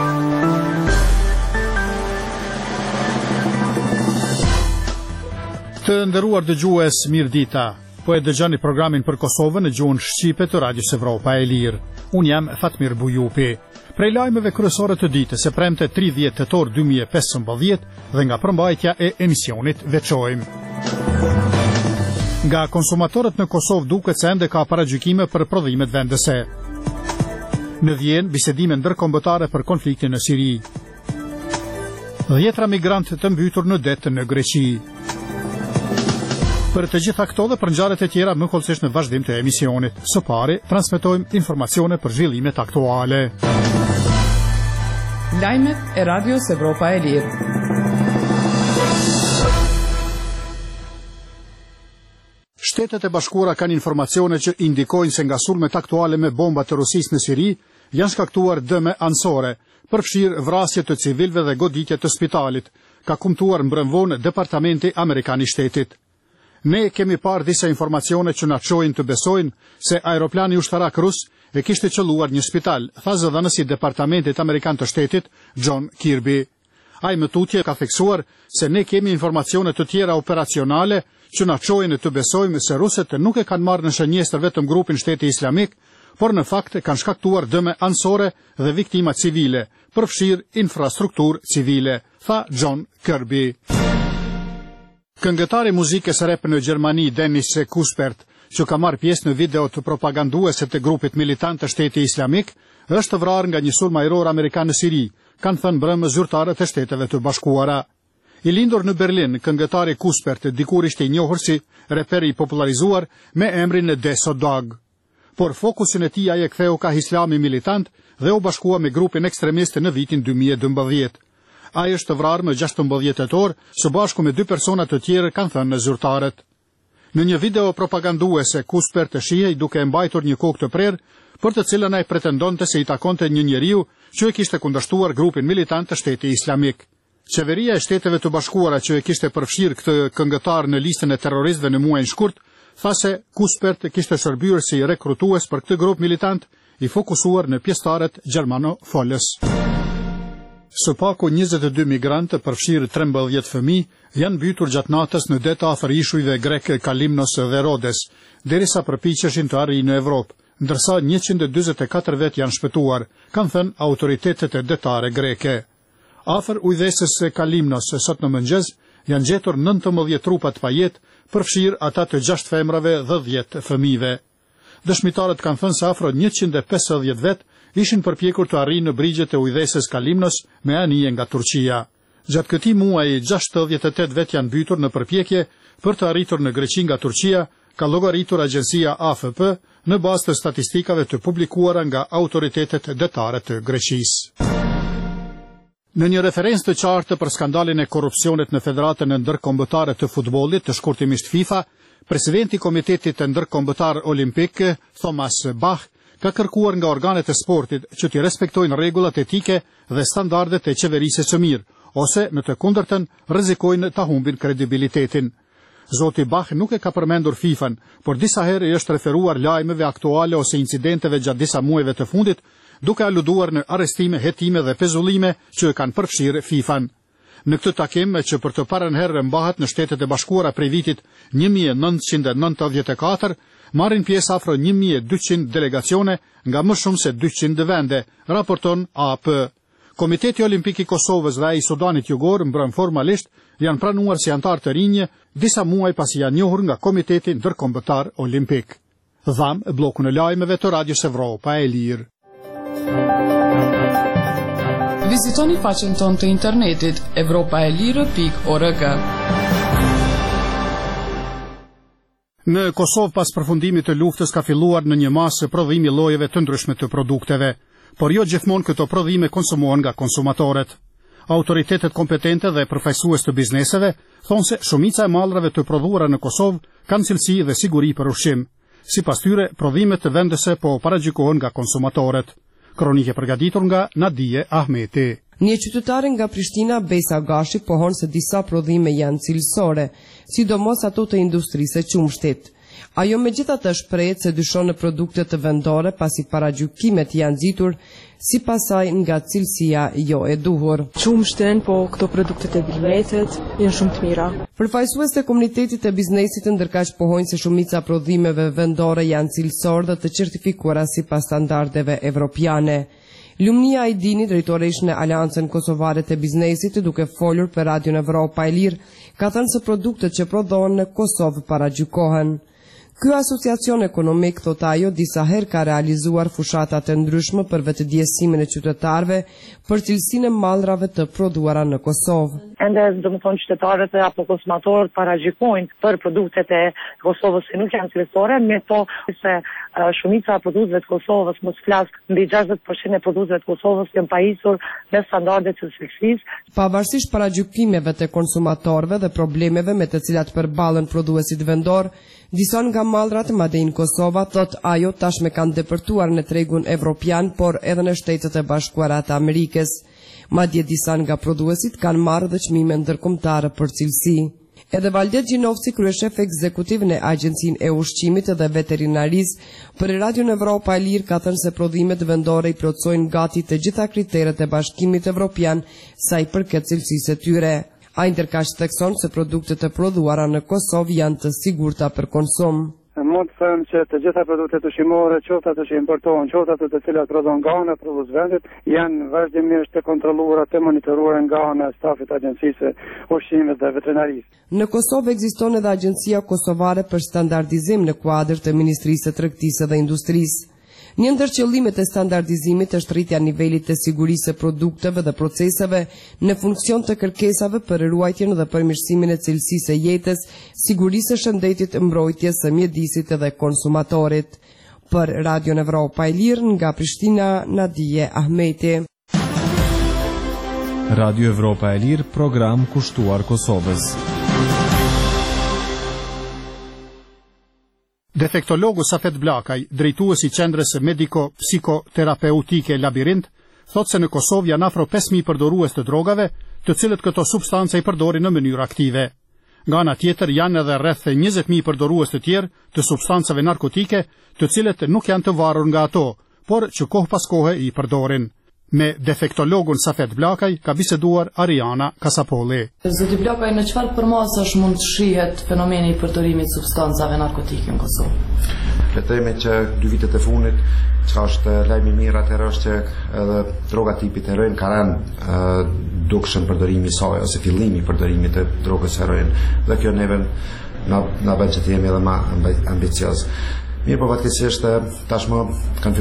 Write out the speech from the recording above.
Të nderuar dëgjues, mirëdita. Po e dëgjoni programin për Kosovën në gjuhën shqipe të Radios Evropa e Lirë. Unë jam Fatmir Bujupi. Prej lajmeve kryesore të ditës së premte 30 tetor 2015 dhe nga përmbajtja e emisionit veçojmë. Nga konsumatorët në Kosovë duket se ende ka paragjykime për prodhimet vendese. Në Vjenë bisedime ndërkombëtare për konfliktin në Siri. 10 migrantë të mbytur në det në Greqi. Për të gjitha këto dhe për ngjarjet e tjera më kollësisht në vazhdim të emisionit. Së pari, transmetojmë informacione për zhvillimet aktuale. Lajmet e Radios Evropa e Lirë. Shtetet e Bashkuara kanë informacione që indikojnë se nga sulmet aktuale me bomba të Rusisë në Siri janë shkaktuar dëme anësore, përfshirë vrasje të civilëve dhe goditje të spitalit, ka kumtuar mbrëmvonë Departamenti Amerikan i Shtetit. Ne kemi parë disa informacione që na çojnë të besojnë se aeroplani ushtarak rus e kishte qelluar një spital, tha zëdhënësi i Departamentit Amerikan të Shtetit, John Kirby. Ai më tutje ka theksuar se ne kemi informacione të tjera operacionale që na çojnë të besojmë se rusët nuk e kanë marrë në shënjestër vetëm grupin Shteti Islamik, por në fakt kanë shkaktuar dëme anësore dhe viktima civile, përfshirë infrastrukturë civile, tha John Kirby. Këngëtari muzikës rap në Gjermani Dennis Kuspert, që ka marrë pjesë në video të propaganduese të grupit militant të Shteti Islamik, është vrarë nga një sulm ajror amerikan në Siri, kanë thënë brëmë zyrtarët e Shteteve të Bashkuara. I lindur në Berlin, këngëtari Kuspert dikur ishte i njohur si reper i popularizuar me emrin Deso Dog. Por fokusin e tij ai e ktheu ka islami militant dhe u bashkua me grupin ekstremist në vitin 2012. Ai është vrarë më 16 tetor, së bashku me 2 persona të tjerë, kanë thënë zyrtarët. Në një video propaganduese, Kuspert shihej duke mbajtur një kokë të prerë, për të cilën ai pretendonte se i takonte një njeriu që e kishte kundërshtuar grupin militant të Shtetit Islamik. Qeveria e Shteteve të Bashkuara që e kishte përfshirë këtë këngëtar në listën e terroristëve në muajin shkurt, tha se Kuspert kishte shërbyer si rekrutues për këtë grup militant i fokusuar në pjesëtarët gjermano-folës. Së paku 22 migrantë, përfshirë 13 fëmijë, janë mbytur gjatë natës në det afër ishujve grek Kalimnos dhe Rodes, derisa përpiqeshin të arrijnë në Evropë, ndërsa 144 vet janë shpëtuar, kanë thënë autoritetet e detare greke. Afër ujdeses Kalimnos sot në mëngjes janë gjetur 19 trupa të pajet, përfshirë ata të 6 femrave dhe 10 fëmijëve. Dëshmitarët kanë thënë se afro 150 vet ishin përpjekur të arrijnë në brigjet e ujdeses Kalimnos me anije nga Turqia. Gjatë këtij muaji 68 vet janë mbytur në përpjekje për të arritur në Greqi nga Turqia, ka llogaritur agjencia AFP në bazë të statistikave të publikuara nga autoritetet detare të Greqisë. Në një referencë të qartë për skandalin e korrupsionit në Federatën e Ndërkombëtare të Futbollit, të shkurtimisht FIFA, presidenti i Komitetit të Ndërkombëtar Olimpik, Thomas Bach, ka kërkuar nga organet e sportit që t'i respektojnë rregullat etike dhe standardet e qeverisë së mirë, ose në të kundërtën rrezikojnë ta humbin kredibilitetin. Zoti Bach nuk e ka përmendur FIFA-n, por disa herë i është referuar lajmeve aktuale ose incidenteve gjatë disa muajve të fundit, duke aluduar në arrestime, hetime dhe pezullime që e kanë përfshirë FIFA-n. Në këtë takim, që për të parën herë mbahet në Shtetet e Bashkuara prej vitit 1994, marrin pjesë afro 1200 delegacione nga më shumë se 200 vende, raporton AP. Komiteti Olimpik i Kosovës dhe ai i Sudanit Jugor mbrëm formalisht janë pranuar si antar të rinj disa muaj pasi janë njohur nga Komiteti Ndërkombëtar Olimpik. Dham bllokun e lajmeve të Radios Evropa e Lirë. Vizitoni faqen tonë të internetit evropaelire.org. Në Kosovë pas përfundimit të luftës ka filluar në një masë prodhimi llojeve të ndryshme të produkteve, por jo gjithmonë këto prodhime konsumohen nga konsumatorët. Autoritetet kompetente dhe përfaqësues të bizneseve thonë se shumica e mallrave të prodhuara në Kosovë kanë cilësi dhe siguri për ushqim. Sipas tyre, prodhimet të vendese po paragjykohen nga konsumatorët. Kronike përgatitur nga Nadije Ahmeti. Një qytetare nga Prishtina, Besa Gashi, pohon se disa prodhime janë cilësore, sidomos ato të industrisë së qumshtit. Ajo megjithatë shprehet se dyshon në produktet të vendore pasi paragjykimet janë nxitur sipas saj nga cilësia jo e duhur. Shumë shtren, po këto produktet e Vilmetit janë shumë të mira. Përfaqësues të komunitetit të biznesit ndërkaq pohojnë se shumica prodhimeve vendore janë cilësore dhe të certifikuara sipas standardeve evropiane. Lumnia Ajdini, drejtoresh në Aleancën Kosovare të Biznesit, duke folur për Radion Evropa e Lirë, ka thënë se produktet që prodhohen në Kosovë paragjykohen. Ky asociacion ekonomik, thot ajo, disa herë ka realizuar fushata të ndryshme për vetëdijesimin e qytetarëve për cilësinë e mallrave të prodhuara në Kosovë. Ende, domethënë, qytetarët apo konsumatorët paragjykojnë për produktet e Kosovës që nuk janë cilësore, me to se shumica e produkteve të Kosovës, mos flas, mbi 60% e produkteve të Kosovës janë pajisur me standarde të cilësisë. Pavarësisht paragjykimeve të konsumatorëve dhe problemeve me të cilat përballen prodhuesit vendor, disa nga mallrat madje në Kosova, thot ajo, tashme kanë depërtuar në tregun evropian, por edhe në Shtetet e Bashkuara të Amerikës. Madje disa nga prodhuesit kanë marrë dhe çmime ndërkombëtare për cilësi. Edhe Valdet Gjinovci, kryeshef ekzekutiv në Agjencinë e Ushqimit dhe Veterinarisë, për Radion Evropa e Lirë ka thënë se prodhimet vendore i plotësojnë gati të gjitha kriteret e Bashkimit Evropian sa i përket cilësisë së tyre. Ai ndërkaq thekson se produktet e prodhuara në Kosovë janë të sigurta për konsum. Mund të them që të gjitha produktet ushqimore, qoftë ato që importohen, qoftë ato të cilat prodhon nga ana e prodhuesvendit, janë vazhdimisht të kontrolluara, të monitoruara nga ana e stafit të Agjencisë Ushqimit dhe Veterinarisë. Në Kosovë ekziston edhe Agjencia Kosovare për Standardizim në kuadër të Ministrisë së Tregtisë dhe Industrisë. Një ndër qëllimet e standardizimit është rritja e nivelit të sigurisë së produkteve dhe proceseve në funksion të kërkesave për ruajtjen dhe përmirësimin e cilësisë së jetës, sigurisë së shëndetit, mbrojtjes së mjedisit dhe konsumatorit. Për Radion Evropa e Lirë nga Prishtina, Nadije Ahmeti. Radio Evropa e Lirë, program kushtuar Kosovës. Defektologu Safet Blakaj, drejtuesi i qendrës mediko-psikoterapeutike Labirint, thot se në Kosovë janë afro 5.000 përdorues të drogave, të cilët këto substanca i përdorin në mënyrë aktive. Nga ana tjetër janë edhe rreth 20.000 përdorues të tjerë të substancave narkotike, të cilët nuk janë të varur nga ato, por që kohë pas kohe i përdorin. Me defektologun Safet Blakaj ka biseduar Ariana Kasapolli. Zoti Blakaj, në çfarë përmasash mund të shihet fenomeni i përdorimit substancave narkotike në Kosovë? Le të themi që 2 vitet e fundit, që është lajmi mirë atëherë është që edhe droga tipit heroin ka rënë dukshëm përdorimi i saj ose fillimi i përdorimit të drogës heroin. Dhe kjo neve na bën që të jemi edhe më ambicioz. Mirë, po fatkeqësisht tashmë kanë